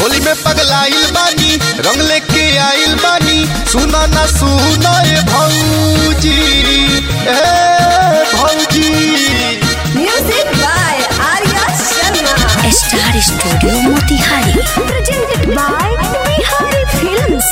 होली में पगलाइल बानी रंग लेके आइल बानी सुना ना सुना ए भौजी भौजी। Music by Arya Sharma. Star studio Motihari presented by Bihari films.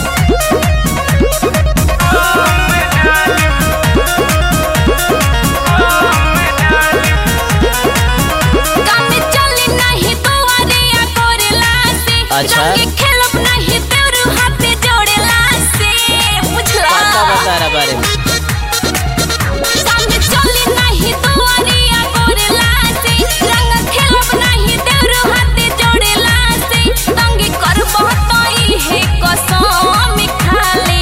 अच्छा खेलब नहीं तेरू हाथ जोड़ेला से बुझला बता रहा बारे में सामने चली नहीं दुआरिया गोरेला से रंग खेलब नहीं तेरू हाथ जोड़ेला से तंगी कर बहुतई है कसम खाले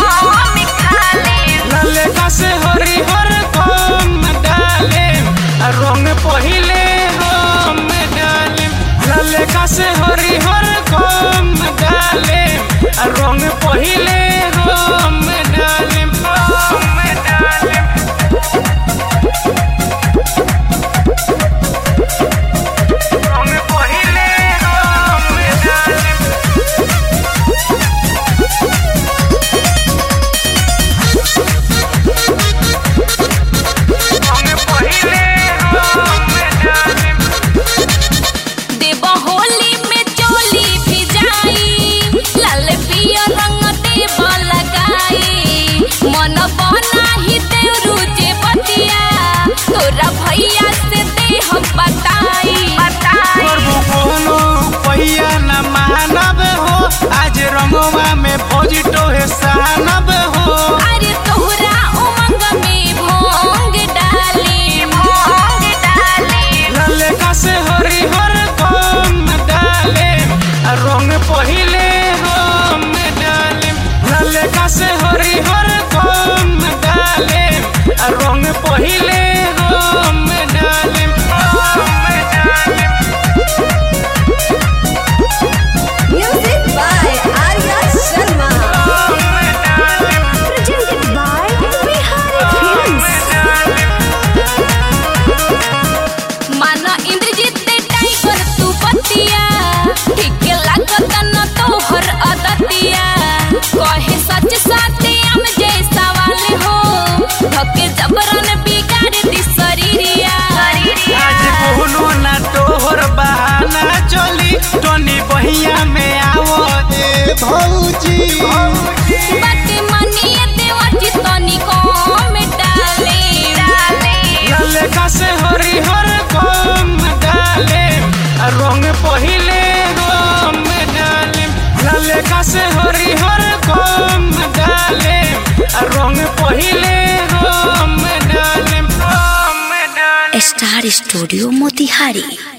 लाले का से हरी हर कम डाले रंग पहिले हम डाले लाले का से हरी हर कम डाले रंग पहिले हम डाले रंग पहिले हम डाले रंग पहिले हम डाले देवा होली में चोली भी जाई लाल पिया रंग देवा लगाई मन बना ही तेरू जे बतिया तोरा भैया से दे हम बताई करबो कोनो पहिया न मानब हो आज रंगवा में भौजी टोहे सानब हो अरे तोहरा उमंग में भोंग डाली लाले का से हरी हर कम डाले रंग पहिले हम डाले लाले का से हरी हर कम डाले रंग पहिले हम डाले music by Arya Sharma. Presented by Bihari films. माना इंद्रजीत दे टाइगर तू बतिया ठीक लागत न तोहर अदतिया कहे सच साथिया में जे सवाल हो धके जबरन बिगाड़ दी शरीरिया आज कोनो ना तोहर बहाना चली टोनी बहिया में आवो ए भौजी बात मानिए देवा चितनी को में डाले लाले का से हरी हर कम डाले रंग पहिले हम डाले लाले का से हरी हर कम डाले रंग पहिले हम डाले स्टार स्टूडियो मोतिहारी।